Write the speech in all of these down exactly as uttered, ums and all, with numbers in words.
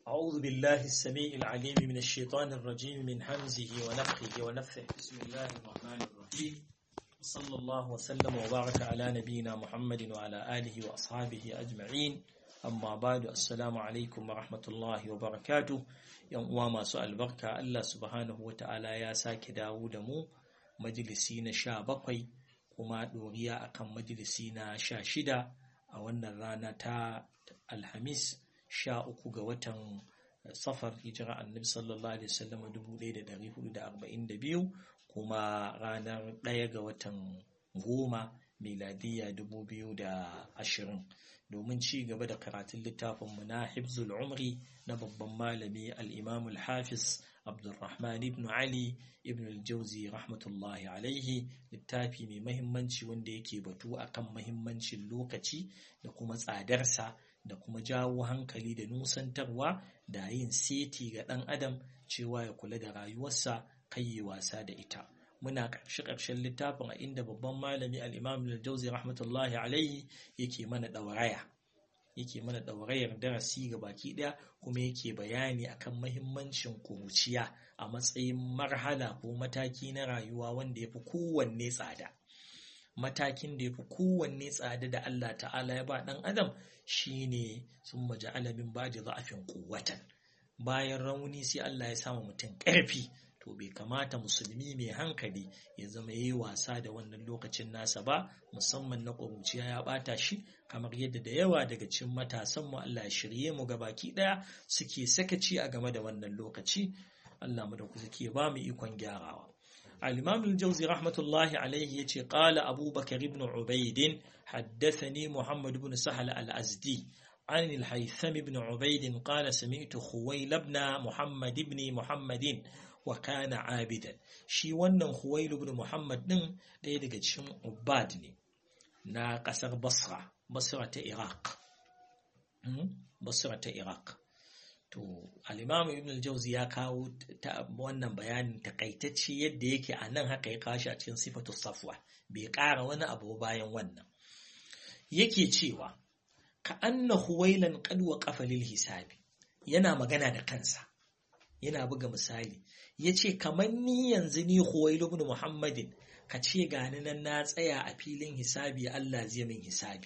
أعوذ بالله السميع العليم من الشيطان الرجيم من همزه ونفخه ونفثه بسم الله الرحمن الرحيم صلى الله وسلم وبارك على نبينا محمد وعلى آله وأصحابه أجمعين أما بعد السلام عليكم ورحمة الله وبركاته يوم وما سؤال بركة الله سبحانه وتعالى يا ساك داود مو مجلسين شابقي وما دوريا أكم مجلسين شاشدة أو أن الرانا تا الحميس sha uku ga watan safar hijira annabi sallallahu alaihi wasallam dubu ɗaya da ɗari hudu da arba'in da biyu kuma ranar ɗaya ga watan goma miladiyya dubu biyu da ashirin domin ci gaba da karatun littafinmu na hibzul umri na babban malami al-imam al-hafiz abdurrahman ibn ali ibn al-jawzi rahmatullahi alaihi littafi mai mahimmanci wanda yake batu akan mahimmancin lokaci da kuma tsadarsa da kuma jawo hankali da nusantarwa da yin seti ga ɗan adam cewa ya kula da rayuwarsa kai yi wasa da ita muna ƙarshe ƙarshen littafin a inda babban malami al-imam al-jawzi rahmatullahi alaihi yake mana ɗauraya yake mana ɗaurayar darasi ga baki ɗaya kuma yake bayani akan mahimmancin kuruciya a matsayin marhala ko mataki na rayuwa wanda ya fi kowanne tsada matakin da ya fi kowanne tsada da Allah ta'ala ya ba ɗan adam shine sun maja'ala min ba'di dha'fin quwwatan bayan rauni sai Allah ya sama mutum ƙarfi to bai kamata musulmi mai hankali ya zama yayi wasa da wannan lokacin nasa ba musamman na ƙuruciya ya bata shi kamar yadda da yawa daga cikin matasan mu Allah ya shirye mu gabaki daya suke sakaci a game da wannan lokaci Allah mu da ku suke ba mu ikon gyarawa الإمام الجوزي رحمة الله عليه يتي قال أبو بكر بن عبيد حدثني محمد بن سهل الأزدي عن الهيثم بن عبيد قال سمعت خويل بن محمد بن محمد وكان عابدا شي wannan خويل بن محمد din ɗaya daga cikin ubad ne na ƙasar Basra Basra ta Iraq Basra ta Iraq to al-Imam Ibn al-Jawzi ya kawo wannan bayanin takaitacce yadda yake a nan haka ya kawo shi a cikin sifatu safwa bai ƙara wani abu bayan wannan yake cewa ka anna huwailan qad waqafa lil hisabi yana magana da kansa yana buga misali yace kamar ni yanzu ni Huwailu ibn Muhammadin ka ce gani nan na tsaya a filin hisabi Allah zai min hisabi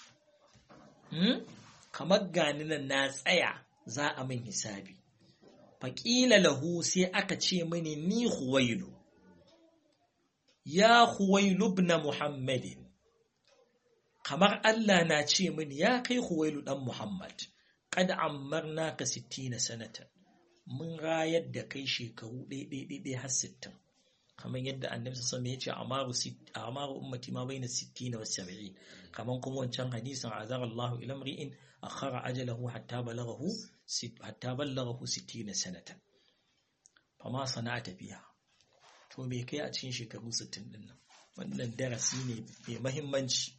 hmm? kamar gani nan na tsaya za a min hisabi faƙila lahu sai aka ce mini ni Huwailu ya Huwailu ibn Muhammadin kamar Allah na ce mini ya kai Huwailu dan Muhammad qad ammarnaka sittina sanatan mun rayar da kai shekaru ɗaya har sittin kamar yadda annabi sallallahu alaihi wasallam ya ce amaru amaru ummati ma baina sittina wa sab'in kamar kuma wancan hadisin azara Allahu ila mri'in akhara ajalahu hatta balaghahu hatta balaghahu sittina sanatan fama sana'ata biha to me kai a cikin shekaru sittin din nan wannan darasi ne mai muhimmanci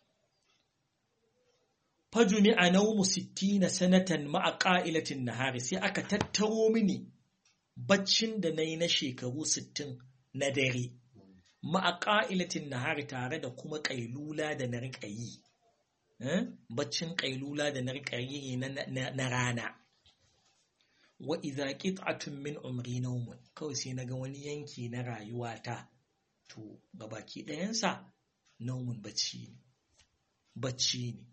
fajumi'a nawmu sittina sanatan ma'a qa'ilatin nahari sai aka tattaro mini baccin da nayi na shekaru sittin na dare ma'a qa'ilatin nahari tare da kuma qailula da na riƙa yi baccin qailula da na riƙa yi na rana wa idza qit'atun min umri nawmun kawai sai naga wani yanki na rayuwata to gabaki ɗayan sa nawmun bacci ne bacci ne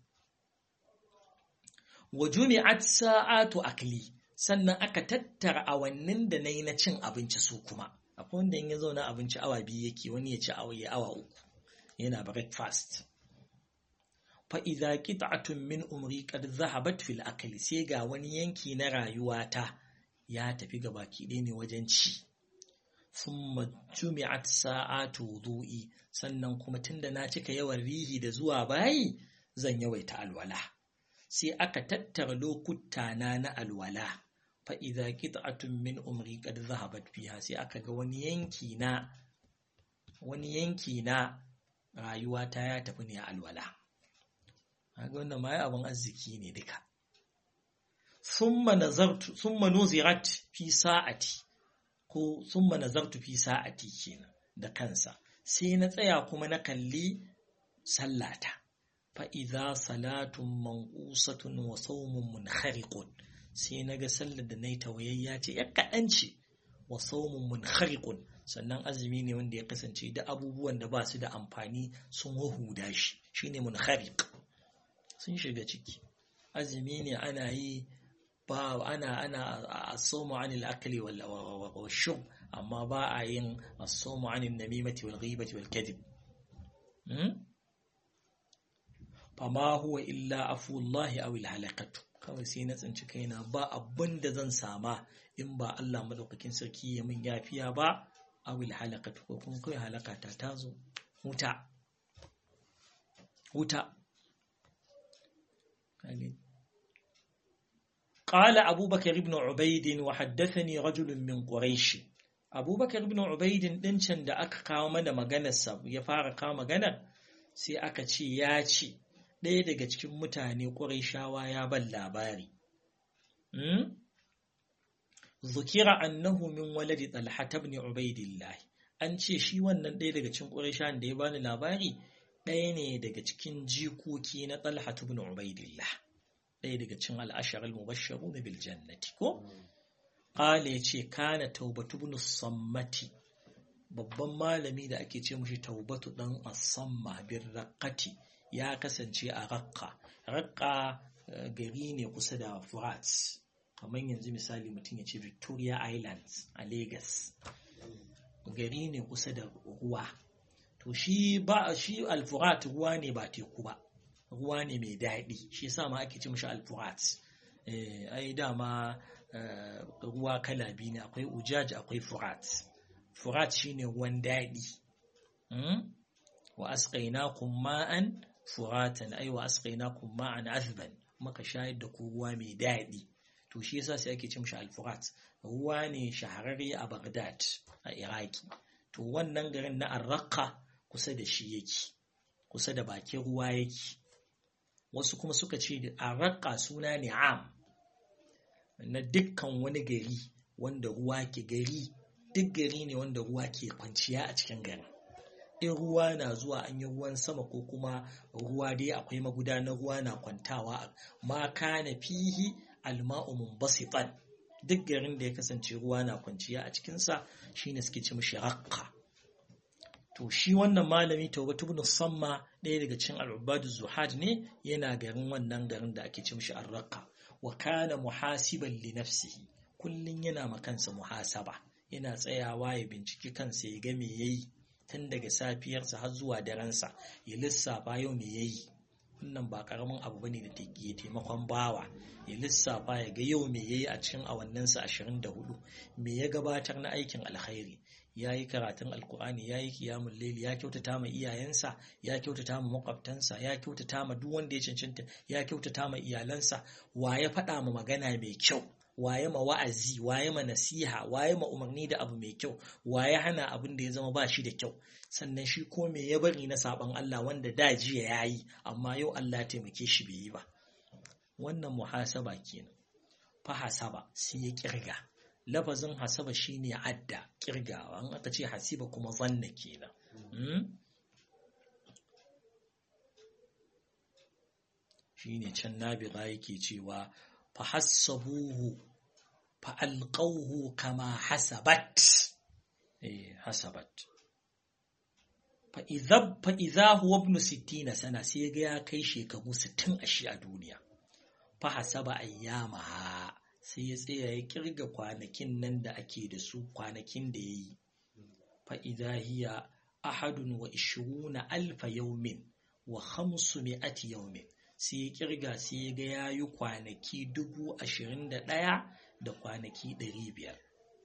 wa jumi'at sa'atu akli sannan aka tattara awannin da nayi na cin abinci su kuma akwai wanda in ya zauna abinci awa biyu yake wani ya ci awa ya awa uku yana breakfast fa idza qit'atun min umri qad dhahabat fil akli sai ga wani yanki na rayuwata ya tafi gabaki ɗaya ne wajen ci thumma jumi'at sa'atu wudu'i sannan kuma tunda na cika yawan rihi da zuwa bayi zan yawaita alwala sai aka tattara lokuta na na alwala fa idza qit'atun min umri qad dhahabat fiha sai aka ga wani yanki na wani yanki na rayuwata ya tafi ne a alwala kaga wannan mai abun arziki ne duka thumma nazartu thumma nuzirat fi sa'ati ko thumma nazartu fi sa'ati kenan da kansa sai na tsaya kuma na kalli sallata fa idza salatun manqusatun wa sawmun munkhariqun sai naga sallar da nayi tawayayya ce ya kadan ce wa sawmun munkhariqun sannan azumi ne wanda ya kasance da abubuwan da ba su da amfani sun wahuda shi shine munkhariq sun shiga ciki azumi ne ana yi ba ana ana as-sawmu 'anil akli wal shurb amma ba a yin as-sawmu 'anil namimati wal ghibati wal kadhib fama huwa illa afullahi aw al-halaqatu kawai sai na tsinci kaina ba abin da zan sama in ba Allah madaukakin sarki ya min yafiya ba aw al-halaqatu ko kuma kai halakata ta zo wuta wuta قال أبو بكر بن عبيد وحدثني رجل من قريش أبو بكر بن عبيد دنشن da aka kawo mana maganar sa ya fara kawo maganar sai aka ce ya ce ɗaya daga cikin mutane Qurayshawa ya ban labari hmm zukira annahu min waladi Talha ibn Ubaydillah an ce shi wannan ɗaya daga cikin Qurayshawan da ya bani labari ɗaya ne daga cikin jikoki na Talha ibn Ubaydillah ɗaya daga cikin al'ashar al-mubashsharu na biljannati ko? Ƙala ya ce, kana taubatu bin sammati, babban malami da ake ce mushi taubatu ɗan asamma bin raƙati ya kasance a raƙa. Raƙa gari ne kusa da Furat, kamar yanzu misali mutum ya ce Victoria Islands a Lagos. Gari ne kusa da ruwa. To shi ba shi al-Furat ruwa ne ba teku ba. Ruwa ne mai daɗi shi yasa ma ake ce mishi al-furat eh ai dama ruwa kala biyu ne akwai ujaj akwai furat furat shine ruwan daɗi hmm? wa asqaynakum ma'an furatan ai wa asqaynakum ma'an azban maka shayar da ku ruwa mai daɗi to shi yasa sai ake ce mishi al-furat ruwa ne shahararre a Baghdad a Iraki to wannan garin na Ar-Raqqa kusa da shi yake kusa da bakin ruwa yake wasu kuma suka ce a raƙa suna ne am na dukkan wani gari wanda ruwa ke gari duk gari ne wanda ruwa ke kwanciya a cikin garin in ruwa na zuwa an yi ruwan sama ko kuma ruwa dai akwai magudanar ruwa na kwantawa ma kana fihi alma'u munbasitan duk garin da ya kasance ruwa na kwanciya a cikinsa shine suke ce mishi raqqa to shi wannan malami Tawbatu ibn Samma ɗaya daga cikin al-Ubadu Zuhad ne yana garin wannan garin da ake ce mishi Ar-Raqqa wa kana muhasiban li nafsihi kullun yana makansa muhasaba yana tsayawa ya binciki kansa ya ga me yayi tun daga safiyarsa har zuwa darensa ya lissafa yau me yayi wannan ba karamin abu bane da take taimakon bawa ya lissafa ya ga yau me yayi a cikin awanninsa ashirin da hudu me ya gabatar na aikin alkhairi ya yi karatun alkur'ani ya yi kiyamun laili ya kyautata ma iyayensa ya kyautata ma makwabtansa ya kyautata ma duk wanda ya cancanta ya kyautata ma iyalansa wa ya faɗa ma magana mai kyau waye ma wa'azi waye ma nasiha waye ma umarni da abu mai kyau waye hana abin da ya zama ba shi da kyau sannan shi ko me ya bari na saban Allah wanda da jiya yayi amma yau Allah ya taimake shi bai yi ba wannan muhasaba kenan fa hasaba sai ya kirga lafazin hasaba shine adda kirgawa an aka ce hasiba kuma zanna kenan hmm? shine can nabiga yake cewa fa hasabuhu fa alqawhu kama hasabat eh hasabat fa idha fa idha huwa ibn sittina sana sai ga ya kai shekaru sittin a shi a duniya fa hasaba ayyamaha sai ya tsaya ya kirga kwanakin nan da ake da su kwanakin da yayi fa idha hiya ahadun wa ishiruna alfa yawmin wa khamsumi'ati yawmin sai ya kirga sai ya ga yayi kwanaki dubu ashirin da ɗaya da kwanaki ɗari biyar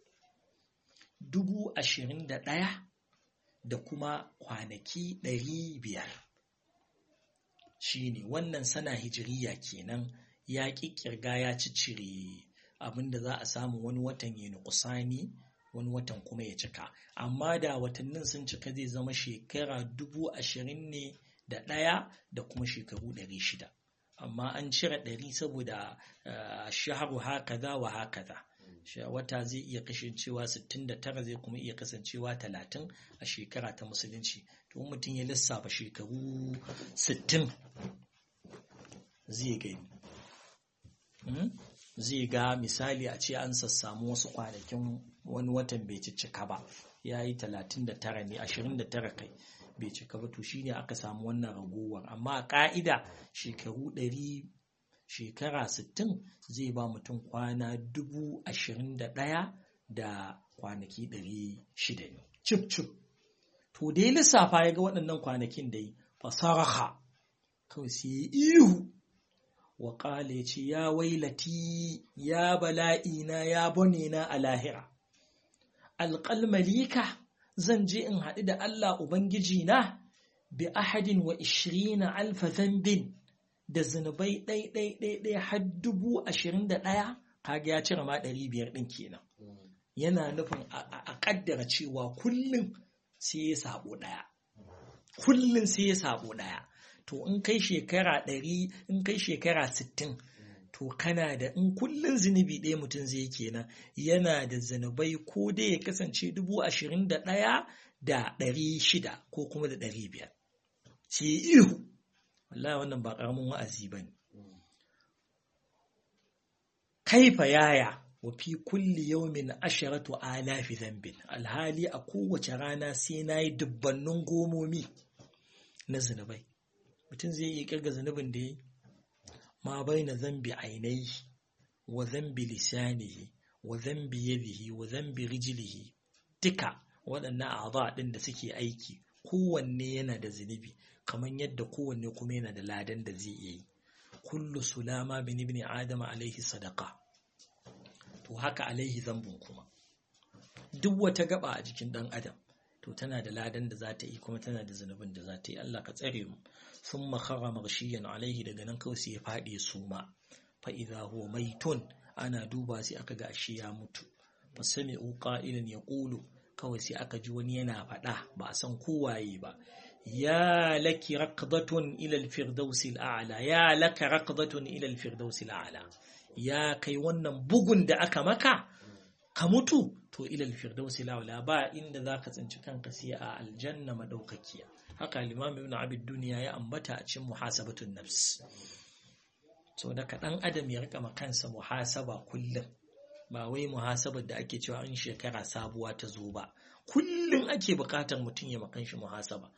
dubu ashirin da ɗaya da kuma kwanaki ɗari biyar shine wannan sana hijiriya kenan ya ƙirƙirga ya ciccire abinda za a samu wani watan ya nukusani wani watan kuma ya cika amma da watannin sun cika zai zama shekara dubu ashirin ne da ɗaya da kuma shekaru ɗari shida amma an cire ɗari saboda shaharu hakaza wa hakaza wata zai iya kasancewa sittin da tara zai kuma iya kasancewa talatin a shekara ta musulunci to mutum ya lissafa shekaru sittin zai gani zai ga misali a ce an sassamu wasu kwanakin wani watan bai cicika ba, ya yi talatin da tara ne, ashirin da tara kai bai cika ba, to shine aka samu wannan ragowar. Amma a ƙa'ida shekaru ɗari, shekara sittin zai ba mutum kwana dubu ashirin da ɗaya da kwanaki ɗari shida ne. Cip cip. To da ya lissafa ya ga waɗannan kwanakin da yi, fasaraha, kawai sai ihu, wa ƙala ya ce, ya wailati, ya bala'ina, ya bone na a lahira. Alƙalmalika, zan je in haɗu da Allah Ubangiji na, bi ahadin wa ishirina alfa zambin, da zunubai ɗai ɗai ɗai ɗai har dubu ashirin da ɗaya, kaga ya cire ma ɗari biyar ɗin kenan. Yana nufin a ƙaddara cewa kullum sai ya sabo ɗaya. Kullum sai ya sabo ɗaya. To in kai shekara ɗari, in kai shekara sittin, to kana da, in kullum zunubi ɗaya mutum zai kenan, yana da zunubai ko dai ya kasance dubu ashirin da ɗaya da ɗari shida ko kuma da ɗari biyar. Sai ihu, wallahi wannan ba ƙaramin wa'azi ba ne. Kaifa yaya, wa fi kulli yawmin asharatu alafi zambin, alhali a kowace rana sai na yi dubbannin gomomi na zunubai. Mutum zai iya kirga zunubin da ya yi, ma bai na zambi ainihi, wa zambi lisanihi, wa zambi yadihi, wa zambi rijilihi, duka waɗannan a'adha ɗin da suke aiki, kowanne yana da zunubi, kamar yadda kowanne kuma yana da ladan da zai iya yi. Kullu sulama bin ibn Adam alaihi sadaqa. To haka alaihi zambun kuma. Duk wata gaba a jikin ɗan Adam, to tana da ladan da za ta yi kuma tana da zunubin da za ta yi. Allah ka tsare mu. Sun makara marshiyan alaihi, daga nan kawai sai ya faɗi su ma. Fa'iza huwa maitun, ana duba sai aka ga ashe ya mutu. Fa sami'u qa'ilan yaqulu, kawai sai aka ji wani yana faɗa, ba a san kowaye ba. Ya laki raqdatun ila al-firdausi al-a'la, ya laka raqdatun ila al-firdausi al-a'la. Ya kai wannan bugun da aka maka, ka mutu, to ila al-firdausi al-a'la, ba inda zaka tsinci kanka sai a aljanna madaukakiya. Haka Imam Ibn Abid Duniya ya ambata a cikin muhasabatun nafs. So da ɗan adam ya rika kansa muhasaba kullum, ba wai muhasabar da ake cewa in shekara sabuwa ta zo ba. Kullum ake buƙatar mutum ya makan shi muhasaba.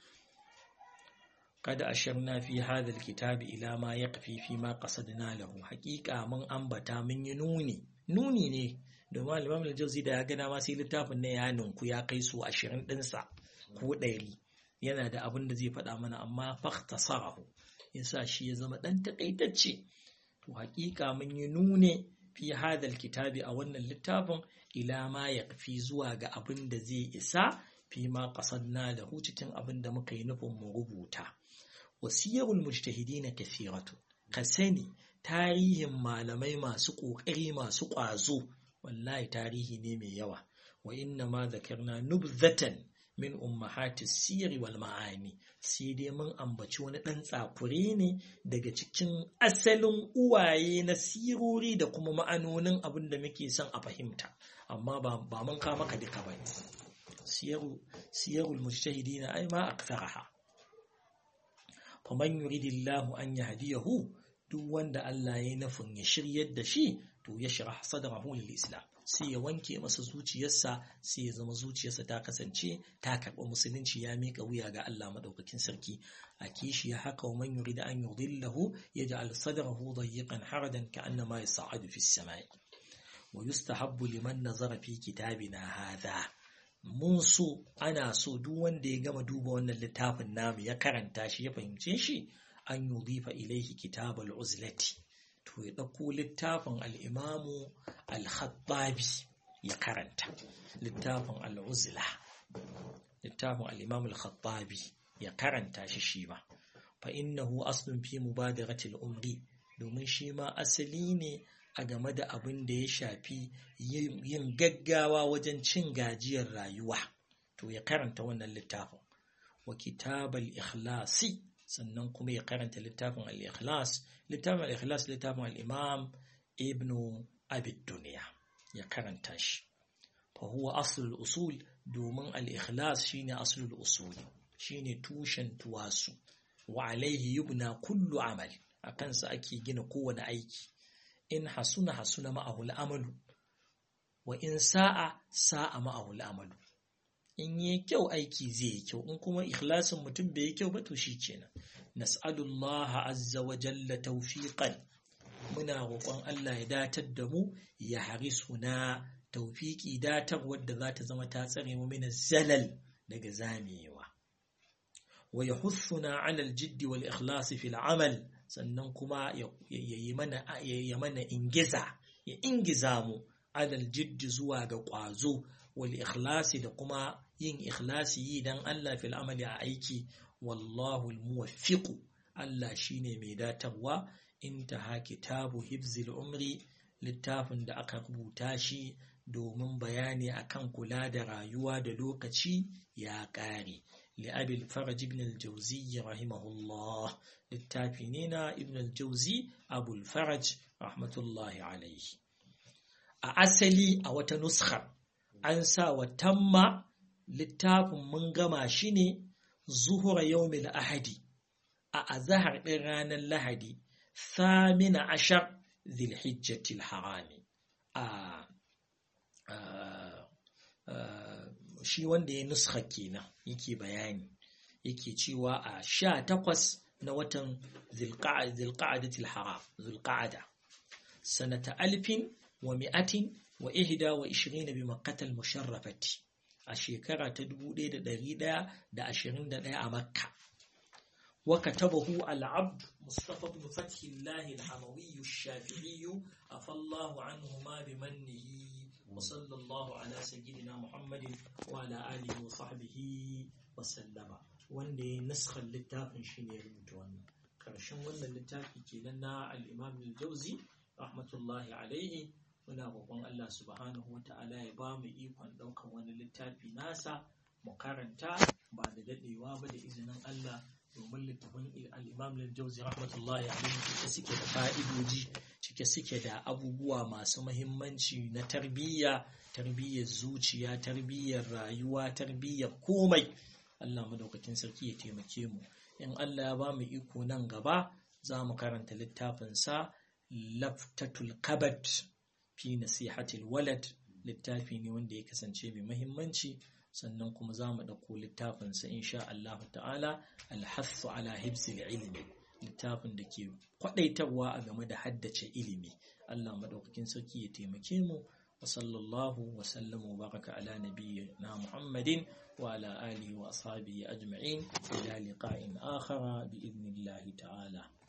Kada ashirna fi hadha alkitabi ila ma yaqfi fi ma qasadna lahu. Haƙiƙa mun ambata, mun yi nuni. Nuni ne domin Imam al-Jawzi da ya ga dama sai littafin ne ya ninku ya kai su ashirin ɗinsa ko ɗari. Yana da abin da zai faɗa mana, amma fakhtasarahu, yasa shi ya zama ɗan taƙaitacce. To haƙiƙa mun yi nune fi hadal kitabi a wannan littafin ila ma yaqfi, zuwa ga abin da zai isa fi ma qasadna da cikin abin da muka yi nufin mu rubuta. Wasiyarul mujtahidin kathiratu, ka sani tarihin malamai masu ƙoƙari masu ƙwazo, wallahi tarihi ne mai yawa. Wa inna ma zakarna nubzatan min ummahatis siyari wal ma'ani, sai dai mun ambaci wani ɗan tsakure ne daga cikin asalin uwaye na sirori da kuma ma'anonin abin da muke son a fahimta, amma ba mun kawo maka duka ba. siyaru siyarul mujtahidina ai ma aktharaha. Faman yuridillahu an yahdiyahu, duk wanda Allah ya nufin ya shiryar da shi, to ya shirah sadrahu lil islam, sai ya wanke masa zuciyarsa, sai ya zama zuciyarsa ta kasance ta karɓi musulunci, ya miƙa wuya ga Allah madaukakin sarki. A kishi ya haka, wa man yurida an yudillahu yaj'al sadrahu dayyqan harajan ka'annama yas'adu fis samai. Wa yustahabbu liman nazara fi kitabina hadha, mun so, ana so duk wanda ya gama duba wannan littafin namu ya karanta shi ya fahimce shi, an yudifa ilaihi kitabul uzlati, to ya ɗauko littafin al'imamu al-Khattabi ya karanta, littafin al'uzla, littafin al'imamu al-Khattabi ya karanta shi shi ma. Fa innahu aslun fi mubadaratil umri, domin shi ma asali ne a game da abin da ya shafi yin gaggawa wajen cin gajiyar rayuwa, to ya karanta wannan littafin. Wa kitabal ikhlasi, sannan kuma ya karanta littafin al-ikhlas, littafin al-ikhlas littafin al-imam ibn abid duniya, ya karanta shi. Fa huwa aslul usul, domin al-ikhlas shine aslul usul, shine tushen tuwasu. Wa alaihi yubna kullu amal, akan sa ake gina kowane aiki. in hasuna hasuna ma'ahu al'amalu wa in sa'a sa'a ma'ahu al'amalu. In yi kyau aiki zai yi kyau, in kuma ikhlasin mutum bai yi kyau ba to shi kenan. Nas'alullaha azza wa jalla tawfiqan, muna roƙon Allah ya datar da mu, ya harisuna tawfiqi, datar wadda za ta zama ta tsare mu min zalal, daga zamewa. Wa yahuthuna 'ala al-jiddi wal ikhlasi fil 'amal, sannan kuma ya yi mana ya mana ingiza, ya ingiza mu 'ala al-jiddi zuwa ga ƙwazo, wal ikhlasi da kuma yin ikhlasi yi dan Allah fil amali a aiki. Wallahu al-muwaffiq, Allah shine mai datarwa. Intaha kitabu hifzil umri, littafin da aka rubuta shi domin bayani akan kula da rayuwa da lokaci ya ƙare. Li Abil Faraj ibn al-Jawzi rahimahullah, littafi ne na Ibn al-Jawzi Abul Faraj rahmatullahi alayhi. A asali a wata nuskha an sa wa tamma, littafin mun gama shi ne zuhura yawmil ahadi, a azhar ɗin ranar lahadi, thamina ashar dhilhijjatil harami. a shi wanda ya nuskha kenan yake bayani, yake cewa a sha takwas na watan dhilqa'adatil haram, dhulqa'ada, sanata alfin wa mi'atin wa ihda wa ishirina bi makkatal musharrafati, a shekara ta dubu ɗaya da ɗari ɗaya da ashirin da ɗaya a Makka. Wa katabahu al-abd Mustafa ibn Fathillah al-Hamawi ash-Shafi'i, afallahu anhu ma bi mannihi, wa sallallahu ala sayyidina Muhammadin wa ala alihi wa sahbihi wa sallama. Wanda ya nuskhan littafin shi ne ya rubuta wannan. Karshen wannan littafi kenan na al-Imam al-Jawzi rahmatullahi alayhi. Muna roƙon Allah subhanahu wa ta'ala ya ba mu ikon ɗaukan wani littafi nasa mu karanta ba da daɗewa ba da izinin Allah, domin littafin al-Imam al-Jawzi rahmatullahi alaihi cike suke da fa'idoji, cike suke da abubuwa masu muhimmanci na tarbiyya, tarbiyyar zuciya, tarbiyyar rayuwa, tarbiyyar komai. Allah madaukakin sarki ya taimake mu. In Allah ya ba mu iko nan gaba za mu karanta littafin sa Laftatul Kabad fi nasihatil walad, littafi ne wanda ya kasance mai muhimmanci. Sannan kuma za mu ɗauko littafinsa insha Allah ta'ala al-hassu ala hibzil ilmi, littafin da ke kwaɗaitarwa a game da haddace ilimi. Allah maɗaukakin sarki ya taimake mu. Wa sallallahu wa sallam wa baraka ala nabiyyina Muhammadin wa ala alihi wa ashabihi ajma'in, ila liqa'in akhara bi idnillahi ta'ala.